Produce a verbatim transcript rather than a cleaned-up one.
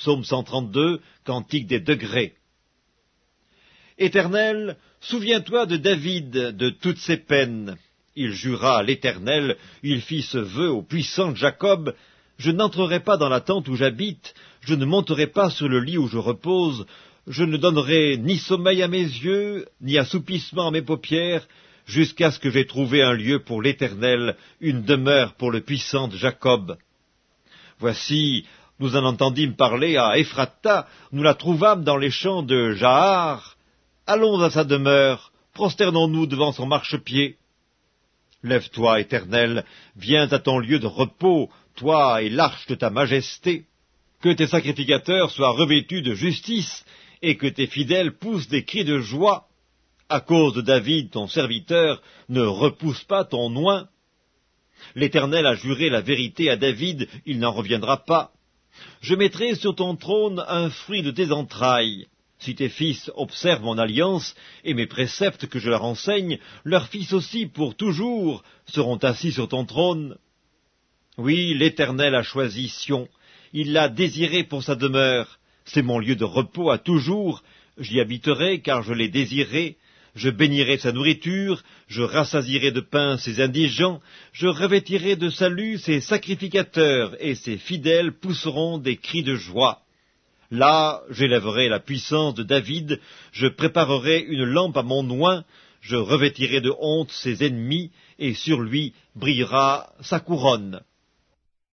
Psaume cent trente-deux, Cantique des degrés. Éternel, souviens-toi de David, de toutes ses peines. Il jura à l'Éternel, il fit ce vœu au puissant Jacob, je n'entrerai pas dans la tente où j'habite, je ne monterai pas sur le lit où je repose, je ne donnerai ni sommeil à mes yeux, ni assoupissement à mes paupières, jusqu'à ce que j'aie trouvé un lieu pour l'Éternel, une demeure pour le puissant Jacob. Voici, nous en entendîmes parler à Ephrata, nous la trouvâmes dans les champs de Jahar. Allons à sa demeure, prosternons-nous devant son marchepied. Lève-toi, Éternel, viens à ton lieu de repos, toi et l'arche de ta majesté. Que tes sacrificateurs soient revêtus de justice, et que tes fidèles poussent des cris de joie. À cause de David, ton serviteur, ne repousse pas ton oint. L'Éternel a juré la vérité à David, il n'en reviendra pas. Je mettrai sur ton trône un fruit de tes entrailles. Si tes fils observent mon alliance et mes préceptes que je leur enseigne, leurs fils aussi pour toujours seront assis sur ton trône. Oui, l'Éternel a choisi Sion, il l'a désiré pour sa demeure. C'est mon lieu de repos à toujours, j'y habiterai car je l'ai désiré. Je bénirai sa nourriture, je rassasierai de pain ses indigents, je revêtirai de salut ses sacrificateurs, et ses fidèles pousseront des cris de joie. Là, j'élèverai la puissance de David, je préparerai une lampe à mon oint, je revêtirai de honte ses ennemis, et sur lui brillera sa couronne.